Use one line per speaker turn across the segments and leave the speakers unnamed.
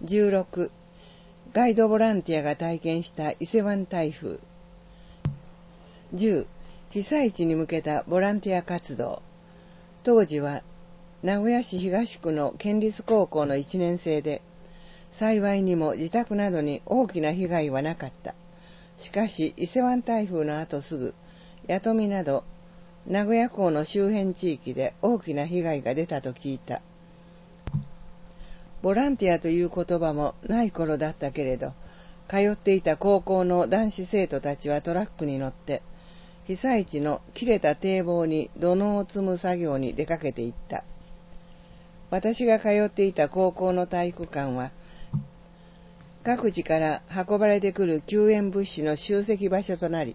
16、ガイドボランティアが体験した伊勢湾台風。10、被災地に向けたボランティア活動。当時は名古屋市東区の県立高校の1年生で、幸いにも自宅などに大きな被害はなかった。しかし伊勢湾台風の後すぐ、弥富など名古屋港の周辺地域で大きな被害が出たと聞いた。ボランティアという言葉もない頃だったけれど、通っていた高校の男子生徒たちはトラックに乗って、被災地の切れた堤防に土のうを積む作業に出かけていった。私が通っていた高校の体育館は、各地から運ばれてくる救援物資の集積場所となり、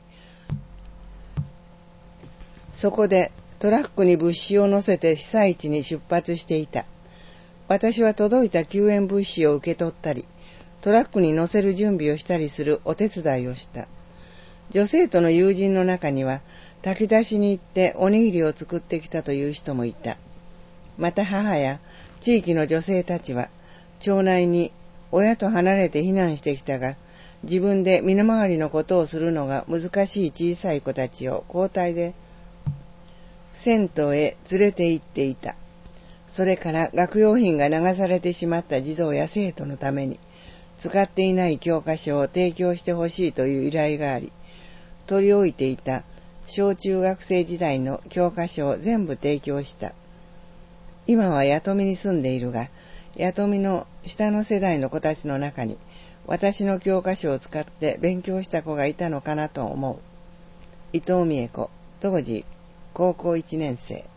そこでトラックに物資を乗せて被災地に出発していた。私は届いた救援物資を受け取ったり、トラックに乗せる準備をしたりするお手伝いをした。女生徒の友人の中には、炊き出しに行っておにぎりを作ってきたという人もいた。また母や地域の女性たちは、町内に親と離れて避難してきたが、自分で身の回りのことをするのが難しい小さい子たちを交代で銭湯へ連れて行っていた。それから学用品が流されてしまった児童や生徒のために、使っていない教科書を提供してほしいという依頼があり、取り置いていた小中学生時代の教科書を全部提供した。今は弥富に住んでいるが、弥富の下の世代の子たちの中に、私の教科書を使って勉強した子がいたのかなと思う。伊藤美恵子、当時高校1年生。